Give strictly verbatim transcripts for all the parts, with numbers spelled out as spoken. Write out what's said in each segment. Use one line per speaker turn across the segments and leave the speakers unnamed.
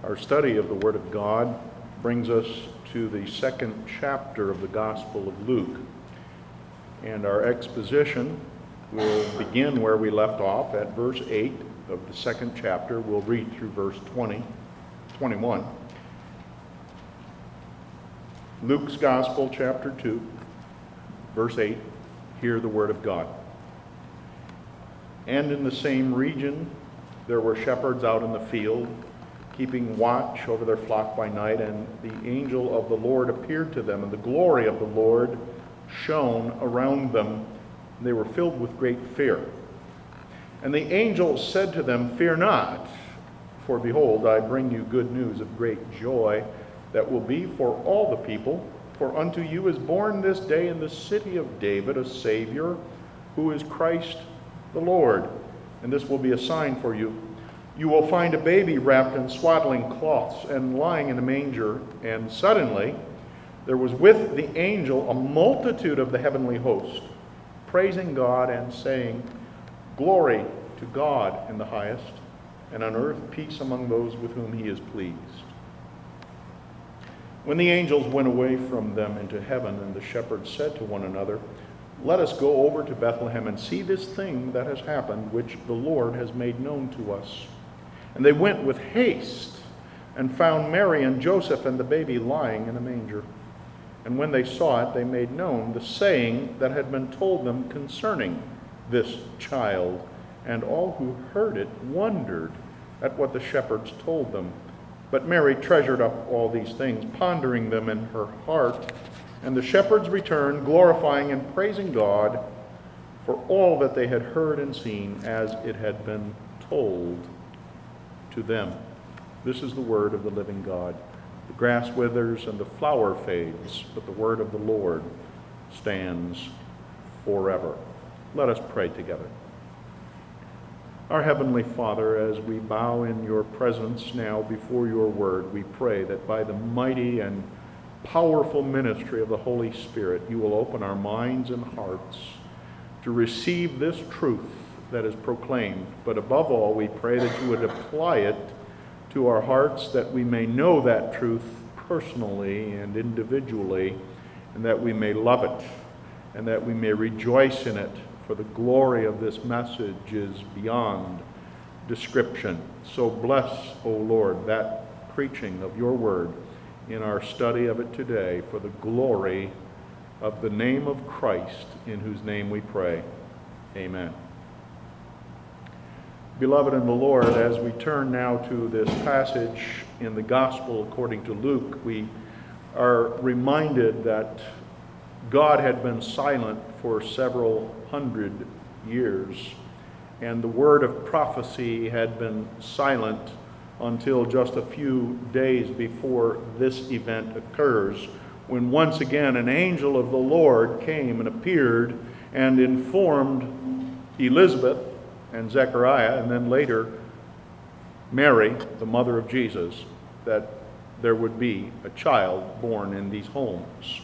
Our study of the Word of God brings us to the second chapter of the Gospel of Luke. And our exposition will begin where we left off at verse eight of the second chapter. We'll read through verse twenty, twenty-one. Luke's Gospel, chapter two, verse eight. Hear the Word of God. And in the same region there were shepherds out in the field, keeping watch over their flock by night, and the angel of the Lord appeared to them, and the glory of the Lord shone around them. They were filled with great fear. And the angel said to them, "Fear not, for behold, I bring you good news of great joy that will be for all the people. For unto you is born this day in the city of David a Savior, who is Christ the Lord. And this will be a sign for you. You will find a baby wrapped in swaddling cloths and lying in a manger." And suddenly there was with the angel a multitude of the heavenly host, praising God and saying, "Glory to God in the highest, and on earth peace among those with whom he is pleased." When the angels went away from them into heaven, and the shepherds said to one another, "Let us go over to Bethlehem and see this thing that has happened, which the Lord has made known to us." And they went with haste and found Mary and Joseph and the baby lying in a manger. And when they saw it, they made known the saying that had been told them concerning this child. And all who heard it wondered at what the shepherds told them. But Mary treasured up all these things, pondering them in her heart. And the shepherds returned, glorifying and praising God for all that they had heard and seen as it had been told to them. This is the word of the living God. The grass withers and the flower fades, but the word of the Lord stands forever. Let us pray together. Our Heavenly Father, as we bow in your presence now before your word, we pray that by the mighty and powerful ministry of the Holy Spirit, you will open our minds and hearts to receive this truth that is proclaimed. But above all, we pray that you would apply it to our hearts, that we may know that truth personally and individually, and that we may love it, and that we may rejoice in it, for the glory of this message is beyond description. So bless, O Lord, that preaching of your word in our study of it today, for the glory of the name of Christ, in whose name we pray. Amen. Beloved in the Lord, as we turn now to this passage in the Gospel according to Luke, we are reminded that God had been silent for several hundred years, and the word of prophecy had been silent until just a few days before this event occurs, when once again an angel of the Lord came and appeared and informed Elizabeth and Zechariah, and then later Mary, the mother of Jesus, that there would be a child born in these homes.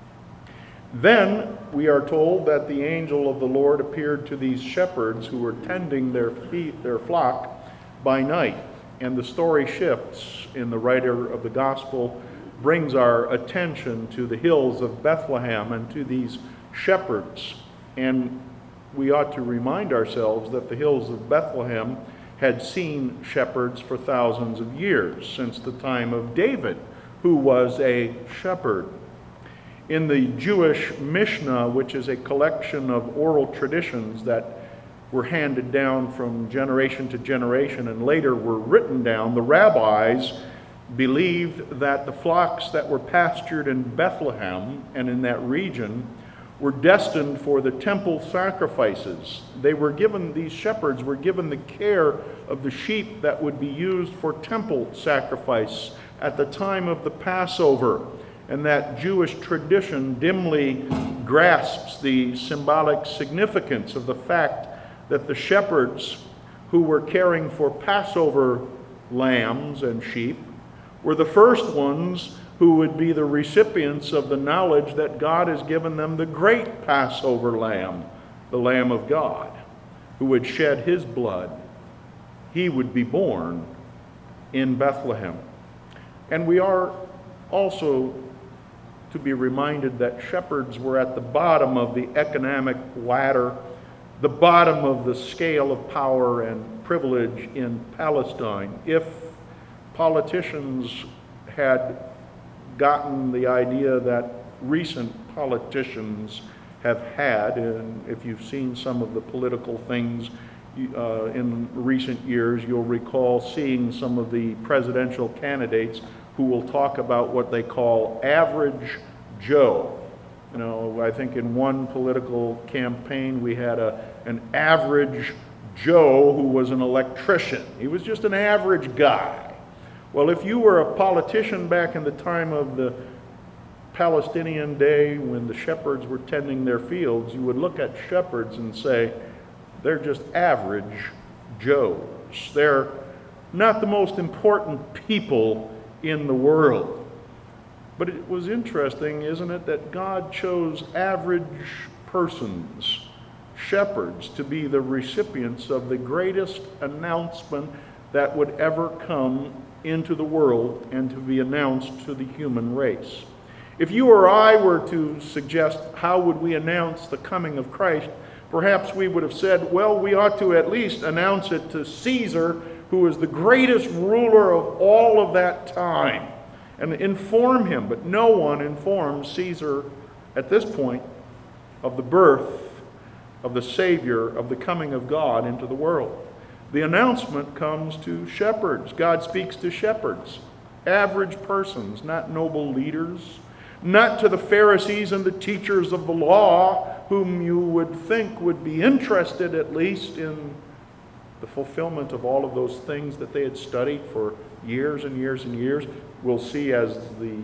Then we are told that the angel of the Lord appeared to these shepherds who were tending their feet, their flock by night. And the story shifts, in the writer of the gospel brings our attention to the hills of Bethlehem and to these shepherds. And we ought to remind ourselves that the hills of Bethlehem had seen shepherds for thousands of years, since the time of David, who was a shepherd. In the Jewish Mishnah, which is a collection of oral traditions that were handed down from generation to generation and later were written down, the rabbis believed that the flocks that were pastured in Bethlehem and in that region were destined for the temple sacrifices. They were given, these shepherds were given the care of the sheep that would be used for temple sacrifice at the time of the Passover. And that Jewish tradition dimly grasps the symbolic significance of the fact that the shepherds who were caring for Passover lambs and sheep were the first ones who would be the recipients of the knowledge that God has given them the great Passover lamb, the Lamb of God, who would shed his blood. He would be born in Bethlehem. And we are also to be reminded that shepherds were at the bottom of the economic ladder, the bottom of the scale of power and privilege in Palestine. If politicians had gotten the idea that recent politicians have had, and if you've seen some of the political things uh, in recent years, you'll recall seeing some of the presidential candidates who will talk about what they call average Joe. You know, I think in one political campaign we had a an average Joe who was an electrician. He was just an average guy. Well, if you were a politician back in the time of the Palestinian day when the shepherds were tending their fields, you would look at shepherds and say, they're just average Joes. They're not the most important people in the world. But it was interesting, isn't it, that God chose average persons, shepherds, to be the recipients of the greatest announcement that would ever come into the world and to be announced to the human race. If you or I were to suggest how would we announce the coming of Christ, perhaps we would have said, well, we ought to at least announce it to Caesar, who is the greatest ruler of all of that time, and inform him. But no one informs Caesar at this point of the birth of the Savior, of the coming of God into the world. The announcement comes to shepherds. God speaks to shepherds, average persons, not noble leaders, not to the Pharisees and the teachers of the law, whom you would think would be interested at least in the fulfillment of all of those things that they had studied for years and years and years. We'll see as the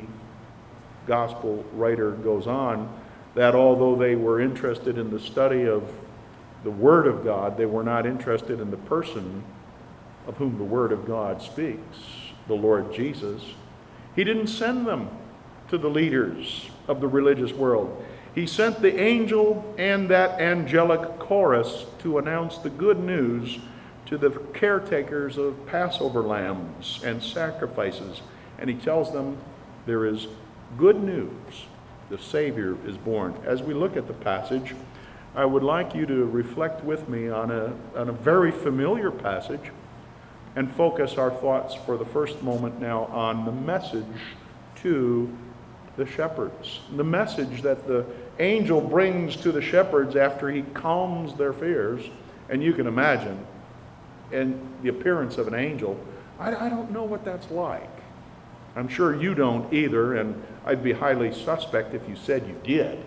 gospel writer goes on that although they were interested in the study of the Word of God, they were not interested in the person of whom the Word of God speaks, the Lord Jesus. He didn't send them to the leaders of the religious world. He sent the angel and that angelic chorus to announce the good news to the caretakers of Passover lambs and sacrifices. And he tells them there is good news. The Savior is born. As we look at the passage, I would like you to reflect with me on a, on a very familiar passage and focus our thoughts for the first moment now on the message to the shepherds. The message that the angel brings to the shepherds after he calms their fears. And you can imagine, and the appearance of an angel, I, I don't know what that's like. I'm sure you don't either, and I'd be highly suspect if you said you did.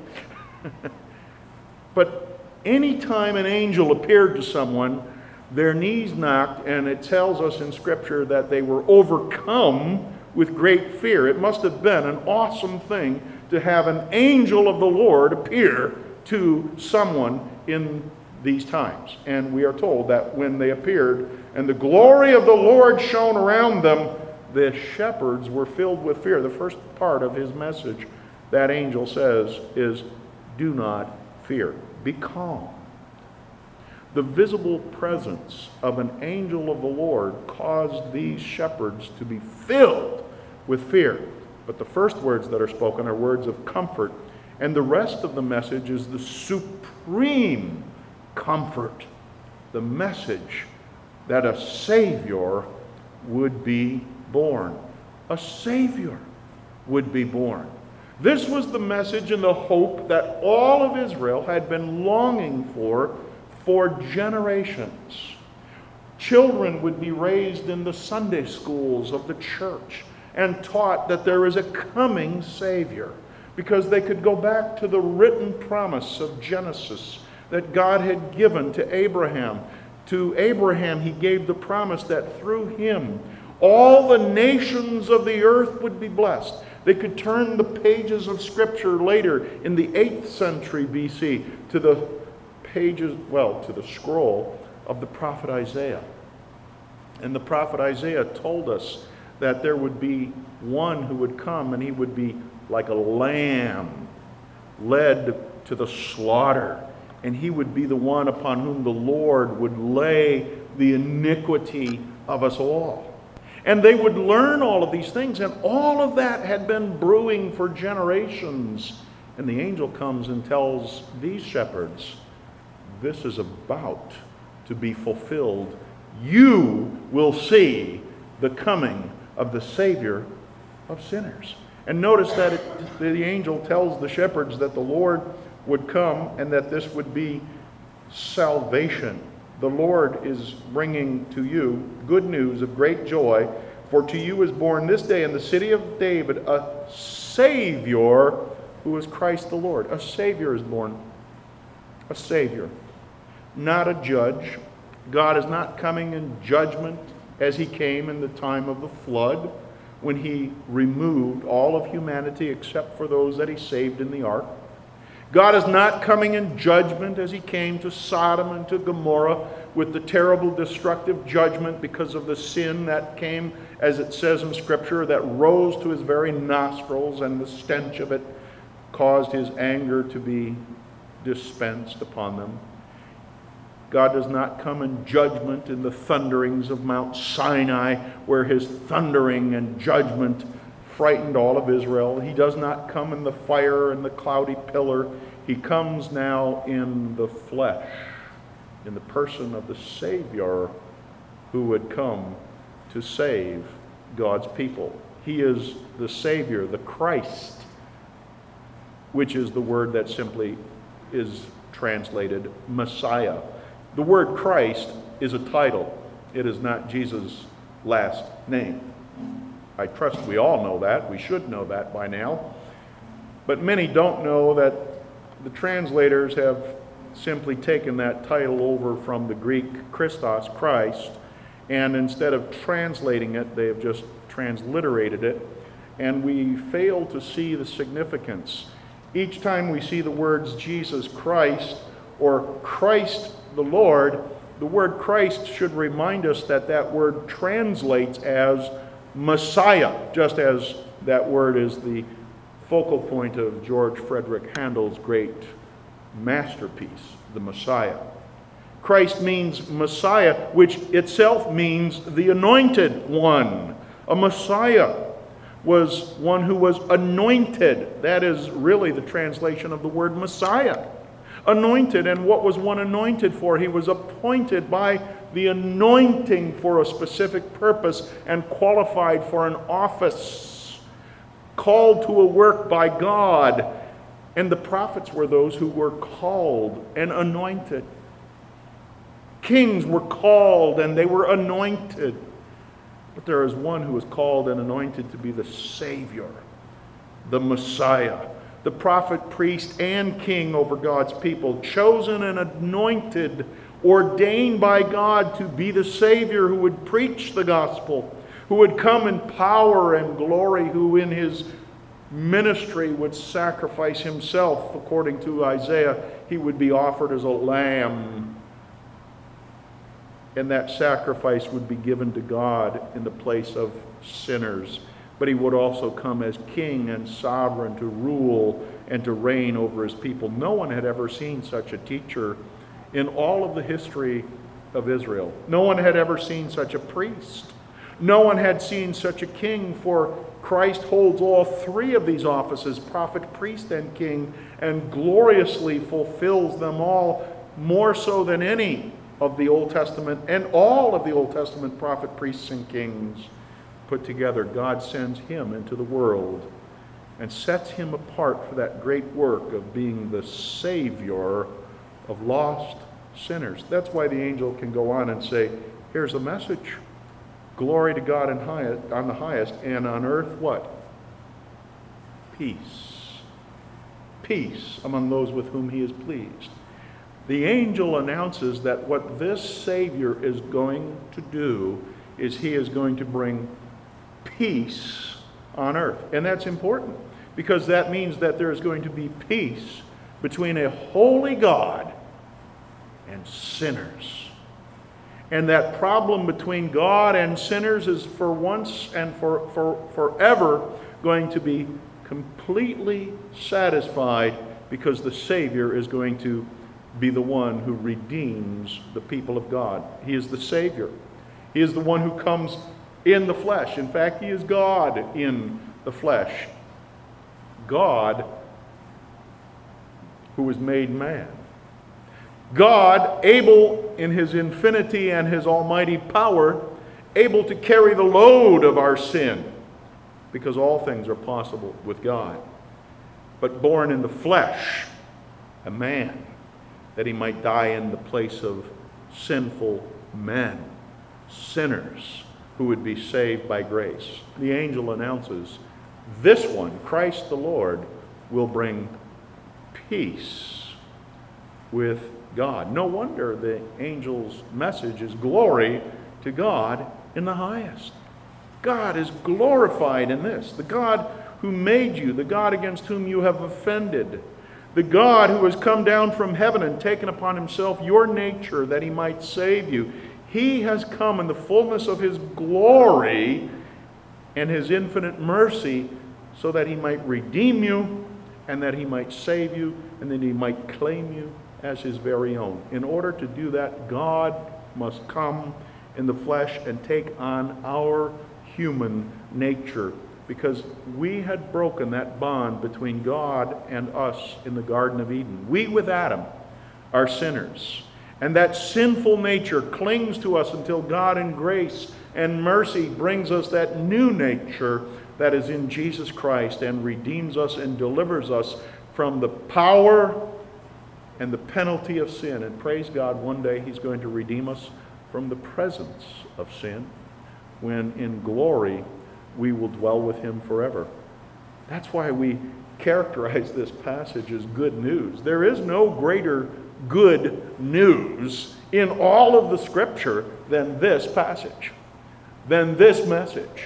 But anytime an angel appeared to someone, their knees knocked, and it tells us in Scripture that they were overcome with great fear. It must have been an awesome thing to have an angel of the Lord appear to someone in these times. And we are told that when they appeared and the glory of the Lord shone around them, the shepherds were filled with fear. The first part of his message, that angel says, is do not fear. Be calm. The visible presence of an angel of the Lord caused these shepherds to be filled with fear. But the first words that are spoken are words of comfort, and the rest of the message is the supreme comfort, the message that a Savior would be born. A Savior would be born. This was the message and the hope that all of Israel had been longing for for generations. Children would be raised in the Sunday schools of the church and taught that there is a coming Savior, because they could go back to the written promise of Genesis that God had given to Abraham. To Abraham, he gave the promise that through him, all the nations of the earth would be blessed. They could turn the pages of Scripture later in the eighth century B C to the pages, well, to the scroll of the prophet Isaiah. And the prophet Isaiah told us that there would be one who would come, and he would be like a lamb led to the slaughter. And he would be the one upon whom the Lord would lay the iniquity of us all. And they would learn all of these things, and all of that had been brewing for generations. And the angel comes and tells these shepherds, this is about to be fulfilled. You will see the coming of the Savior of sinners. And notice that it, the angel tells the shepherds that the Lord would come and that this would be salvation. The Lord is bringing to you good news of great joy, for to you is born this day in the city of David a Savior who is Christ the Lord. A Savior is born. A Savior. Not a judge. God is not coming in judgment as he came in the time of the flood, when he removed all of humanity except for those that he saved in the ark. God is not coming in judgment as he came to Sodom and to Gomorrah with the terrible destructive judgment because of the sin that came, as it says in Scripture, that rose to his very nostrils, and the stench of it caused his anger to be dispensed upon them. God does not come in judgment in the thunderings of Mount Sinai, where his thundering and judgment frightened all of Israel. He does not come in the fire and the cloudy pillar. He comes now in the flesh, in the person of the Savior who would come to save God's people. He is the Savior, the Christ, which is the word that simply is translated Messiah. The word Christ is a title. It is not Jesus' last name. I trust we all know that. We should know that by now. But many don't know that the translators have simply taken that title over from the Greek Christos, Christ, and instead of translating it, they have just transliterated it, and we fail to see the significance. Each time we see the words Jesus Christ or Christ the Lord, the word Christ should remind us that that word translates as Messiah, just as that word is the focal point of George Frederick Handel's great masterpiece, the Messiah. Christ means Messiah, which itself means the anointed one. A Messiah was one who was anointed. That is really the translation of the word Messiah. Anointed, and what was one anointed for? He was appointed by the anointing for a specific purpose and qualified for an office, called to a work by God. And the prophets were those who were called and anointed. Kings were called and they were anointed. But there is one who is called and anointed to be the Savior, the Messiah, the prophet, priest, and king over God's people, chosen and anointed, ordained by God to be the Savior who would preach the gospel, who would come in power and glory, who in his ministry would sacrifice himself. According to Isaiah, he would be offered as a lamb, and that sacrifice would be given to God in the place of sinners. But he would also come as king and sovereign to rule and to reign over his people. No one had ever seen such a teacher in all of the history of Israel. No one had ever seen such a priest. No one had seen such a king, for Christ holds all three of these offices, prophet, priest, and king, and gloriously fulfills them all, more so than any of the Old Testament and all of the Old Testament prophet, priests, and kings put together. God sends him into the world and sets him apart for that great work of being the Savior of lost sinners. That's why the angel can go on and say, here's the message. Glory to God in highest, on the highest, and on earth what? Peace. Peace among those with whom he is pleased. The angel announces that what this Savior is going to do is he is going to bring peace on earth. And that's important, because that means that there is going to be peace between a holy God and sinners. And that problem between God and sinners is for once and for, for forever going to be completely satisfied, because the Savior is going to be the one who redeems the people of God. He is the Savior. He is the one who comes in the flesh. In fact, he is God in the flesh. God who was made man. God able in his infinity and his almighty power, able to carry the load of our sin, because all things are possible with God. But born in the flesh, a man, that he might die in the place of sinful men, sinners who would be saved by grace. The angel announces, this one, Christ the Lord, will bring peace with God. No wonder the angel's message is glory to God in the highest. God is glorified in this. The God who made you, the God against whom you have offended, the God who has come down from heaven and taken upon himself your nature that he might save you. He has come in the fullness of his glory and his infinite mercy so that he might redeem you and that he might save you and that he might claim you as his very own. In order to do that, God must come in the flesh and take on our human nature, because we had broken that bond between God and us in the Garden of Eden. We with Adam are sinners, and that sinful nature clings to us until God in grace and mercy brings us that new nature that is in Jesus Christ and redeems us and delivers us from the power and the penalty of sin. And praise God, one day he's going to redeem us from the presence of sin, when in glory we will dwell with him forever. That's why we characterize this passage as good news. There is no greater good news in all of the Scripture than this passage, than this message.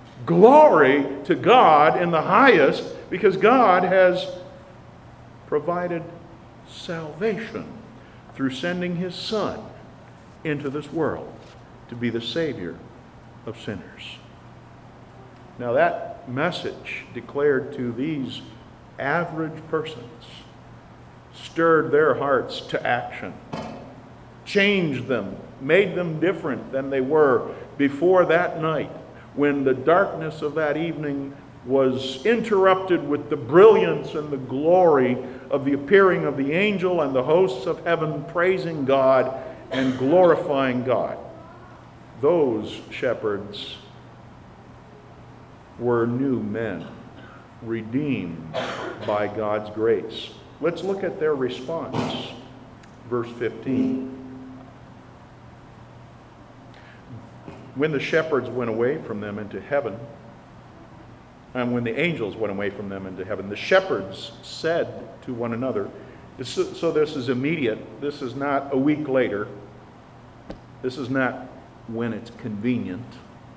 Glory to God in the highest, because God has provided salvation through sending his Son into this world to be the Savior of sinners. Now that message declared to these average persons stirred their hearts to action, changed them, made them different than they were before that night, when the darkness of that evening was interrupted with the brilliance and the glory of the appearing of the angel and the hosts of heaven praising God and glorifying God. Those shepherds were new men, redeemed by God's grace. Let's look at their response. Verse fifteen. When the shepherds went away from them into heaven, and when the angels went away from them into heaven, the shepherds said to one another, so this is immediate, this is not a week later, this is not when it's convenient.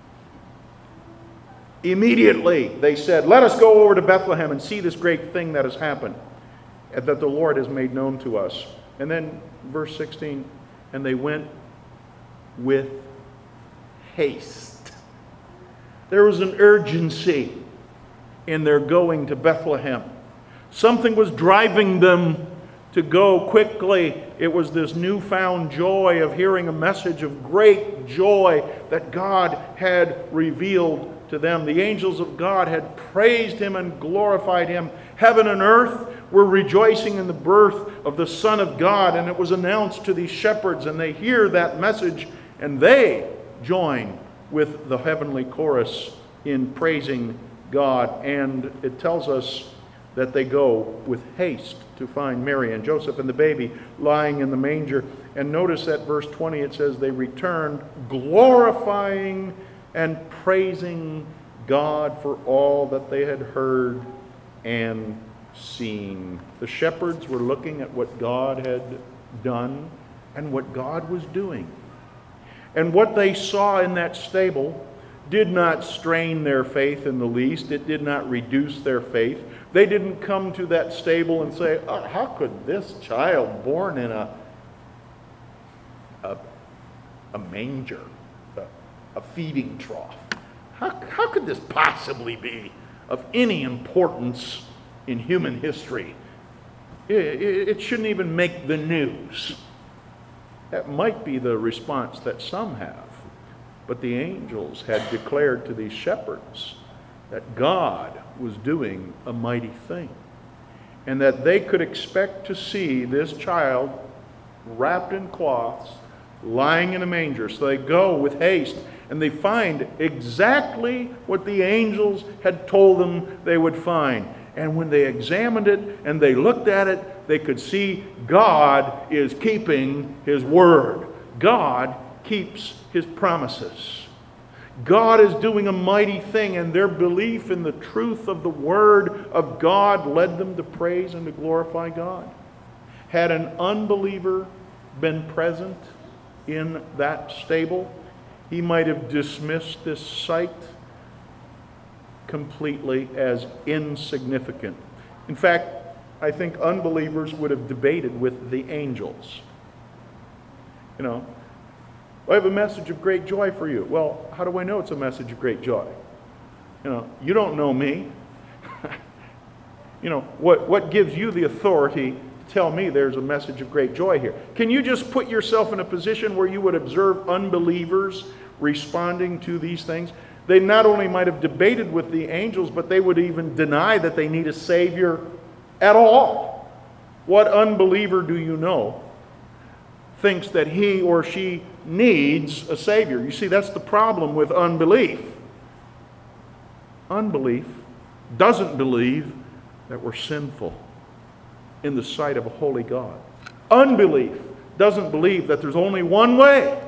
Immediately they said, let us go over to Bethlehem and see this great thing that has happened, and that the Lord has made known to us. And then verse sixteen, and they went with haste. There was an urgency in their going to Bethlehem. Something was driving them to go quickly. It was this newfound joy of hearing a message of great joy that God had revealed to them. The angels of God had praised him and glorified him. Heaven and earth were rejoicing in the birth of the Son of God, and it was announced to these shepherds, and they hear that message, and they join with the heavenly chorus in praising God. And it tells us that they go with haste to find Mary and Joseph and the baby lying in the manger. And notice at verse twenty it says they returned glorifying and praising God for all that they had heard and seen. The shepherds were looking at what God had done and what God was doing. And what they saw in that stable did not strain their faith in the least. It did not reduce their faith. They didn't come to that stable and say, oh, how could this child born in a, a, a manger, a, a feeding trough, how, how could this possibly be of any importance in human history? It, it, it shouldn't even make the news. That might be the response that some have. But the angels had declared to these shepherds that God was doing a mighty thing, and that they could expect to see this child wrapped in cloths, lying in a manger. So they go with haste, and they find exactly what the angels had told them they would find. And when they examined it and they looked at it, they could see God is keeping His word. God keeps His promises. God is doing a mighty thing, and their belief in the truth of the Word of God led them to praise and to glorify God. Had an unbeliever been present in that stable, he might have dismissed this sight completely as insignificant. In fact, I think unbelievers would have debated with the angels. You know, I have a message of great joy for you. Well, how do I know it's a message of great joy? You know, you don't know me. You know, what, what gives you the authority to tell me there's a message of great joy here? Can you just put yourself in a position where you would observe unbelievers responding to these things? They not only might have debated with the angels, but they would even deny that they need a Savior at all. What unbeliever do you know thinks that he or she needs a Savior? You see, that's the problem with unbelief. Unbelief doesn't believe that we're sinful in the sight of a holy God. Unbelief doesn't believe that there's only one way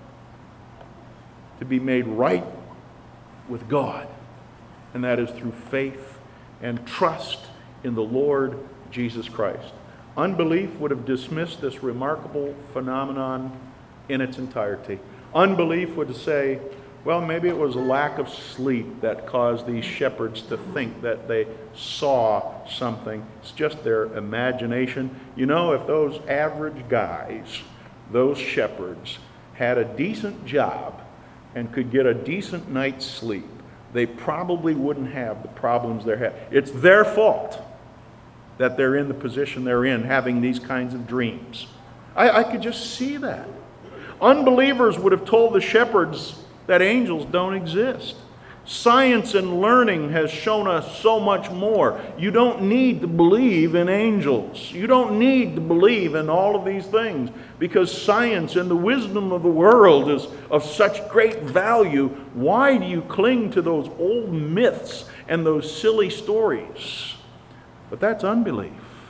to be made right with God, and that is through faith and trust in the Lord Jesus Christ. Unbelief would have dismissed this remarkable phenomenon in its entirety. Unbelief would say, well, maybe it was a lack of sleep that caused these shepherds to think that they saw something. It's just their imagination. You know, if those average guys, those shepherds, had a decent job and could get a decent night's sleep, they probably wouldn't have the problems they're having. It's their fault that they're in the position they're in, having these kinds of dreams. I, I could just see that. Unbelievers would have told the shepherds that angels don't exist. Science and learning has shown us so much more. You don't need to believe in angels. You don't need to believe in all of these things, because science and the wisdom of the world is of such great value. Why do you cling to those old myths and those silly stories? But that's unbelief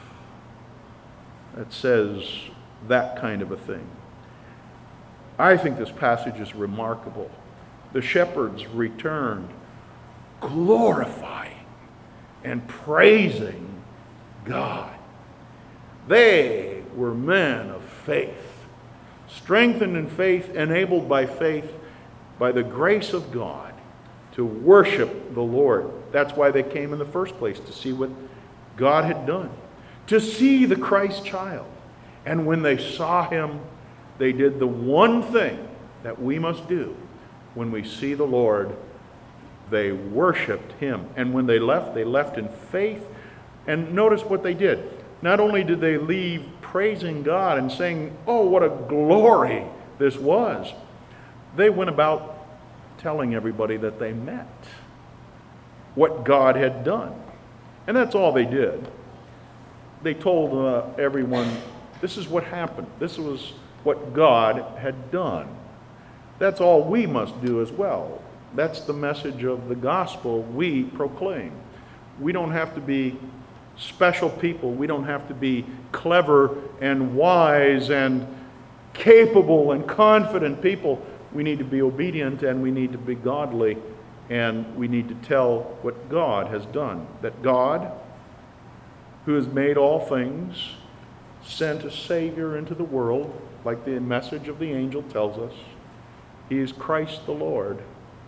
that says that kind of a thing. I think this passage is remarkable. The shepherds returned glorifying and praising God. They were men of faith, strengthened in faith, enabled by faith, by the grace of God, to worship the Lord. That's why they came in the first place, to see what God had done, to see the Christ child. And when they saw him, they did the one thing that we must do when we see the Lord. They worshiped him. And when they left, they left in faith. And notice what they did. Not only did they leave praising God and saying, oh, what a glory this was, they went about telling everybody that they met what God had done. And that's all they did. They told uh, everyone, this is what happened. This was what God had done. That's all we must do as well. That's the message of the gospel we proclaim. We don't have to be special people. We don't have to be clever and wise and capable and confident people. We need to be obedient, and we need to be godly, and we need to tell what God has done. That God, who has made all things, sent a Savior into the world, like the message of the angel tells us. He is Christ the Lord.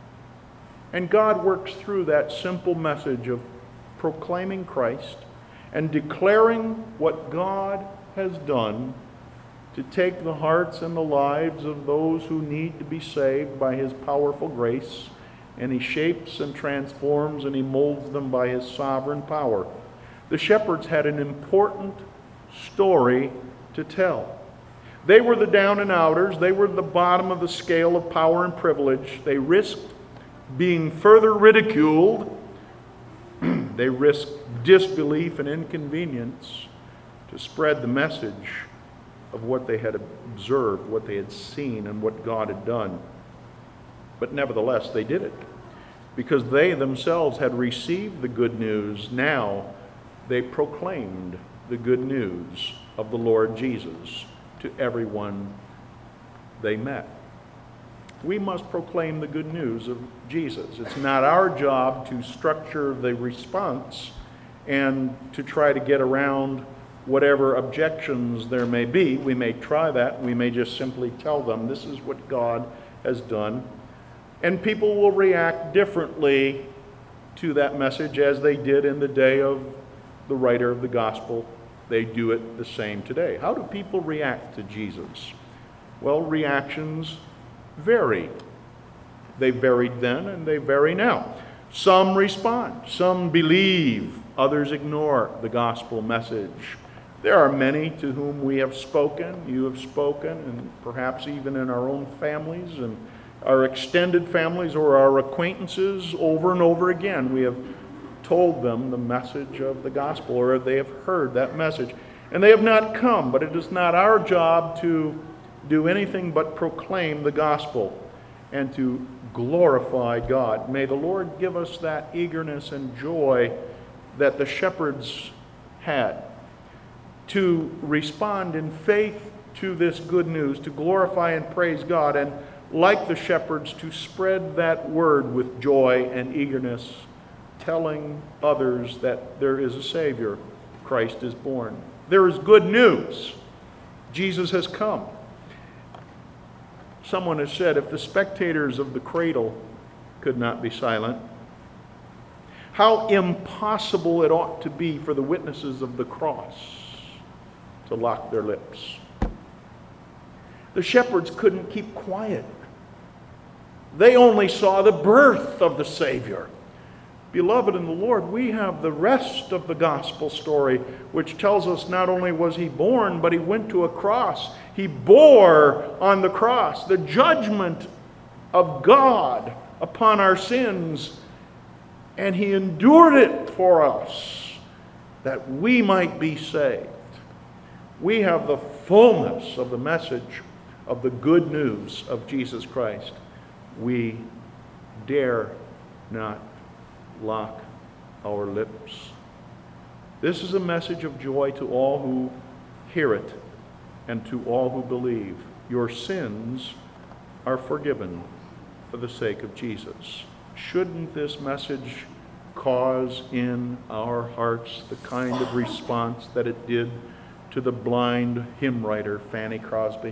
And God works through that simple message of proclaiming Christ and declaring what God has done to take the hearts and the lives of those who need to be saved by his powerful grace, and he shapes and transforms and he molds them by his sovereign power. The shepherds had an important story to tell. They were the down and outers. They were the bottom of the scale of power and privilege. They risked being further ridiculed. They risked disbelief and inconvenience to spread the message of what they had observed, what they had seen, and what God had done. But nevertheless, they did it. Because they themselves had received the good news, now they proclaimed the good news of the Lord Jesus to everyone they met. We must proclaim the good news of Jesus. It's not our job to structure the response and to try to get around whatever objections there may be. We may try that. We may just simply tell them this is what God has done. And people will react differently to that message as they did in the day of the writer of the gospel. They do it the same today. How do people react to Jesus? Well, reactions vary. They varied then and they vary now. Some respond, some believe, others ignore the gospel message. There are many to whom we have spoken, you have spoken, and perhaps even in our own families and our extended families or our acquaintances, over and over again, we have told them the message of the gospel, or they have heard that message. And they have not come, but it is not our job to do anything but proclaim the gospel and to glorify God. May the Lord give us that eagerness and joy that the shepherds had to respond in faith to this good news, to glorify and praise God, and like the shepherds, to spread that word with joy and eagerness, telling others that there is a Savior. Christ is born. There is good news. Jesus has come. Someone has said, if the spectators of the cradle could not be silent, how impossible it ought to be for the witnesses of the cross to lock their lips. The shepherds couldn't keep quiet. They only saw the birth of the Savior. Beloved in the Lord, we have the rest of the gospel story, which tells us not only was he born, but he went to a cross. He bore on the cross the judgment of God upon our sins, and he endured it for us that we might be saved. We have the fullness of the message of the good news of Jesus Christ. We dare not lock our lips. This is a message of joy to all who hear it and to all who believe. Your sins are forgiven for the sake of Jesus. Shouldn't this message cause in our hearts the kind of response that it did to the blind hymn writer Fanny Crosby,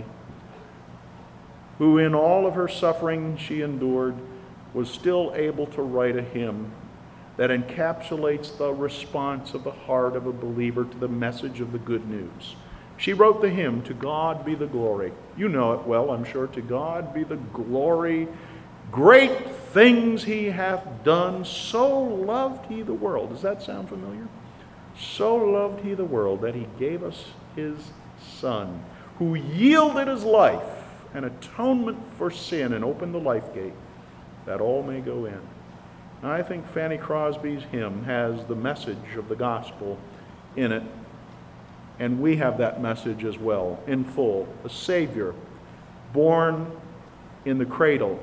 who in all of her suffering she endured was still able to write a hymn that encapsulates the response of the heart of a believer to the message of the good news. She wrote the hymn, "To God be the glory." You know it well, I'm sure. To God be the glory. Great things he hath done. So loved he the world. Does that sound familiar? So loved he the world that he gave us his Son, who yielded his life an atonement for sin and opened the life gate that all may go in. Now, I think Fanny Crosby's hymn has the message of the gospel in it, and we have that message as well in full. A Savior born in the cradle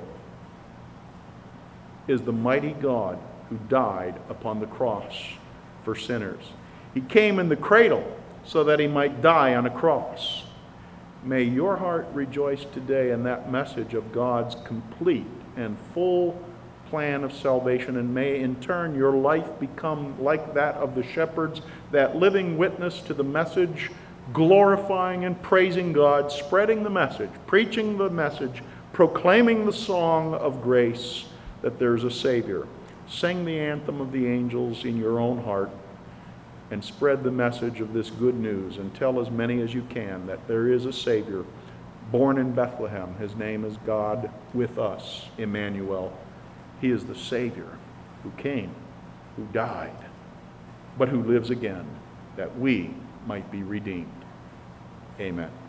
is the mighty God who died upon the cross for sinners. He came in the cradle so that he might die on a cross. May your heart rejoice today in that message of God's complete and full plan of salvation, and may in turn your life become like that of the shepherds, that living witness to the message, glorifying and praising God, spreading the message, preaching the message, proclaiming the song of grace that there's a Savior. Sing the anthem of the angels in your own heart and spread the message of this good news, and tell as many as you can that there is a Savior born in Bethlehem. His name is God with us, Emmanuel. He is the Savior who came, who died, but who lives again, that we might be redeemed. Amen.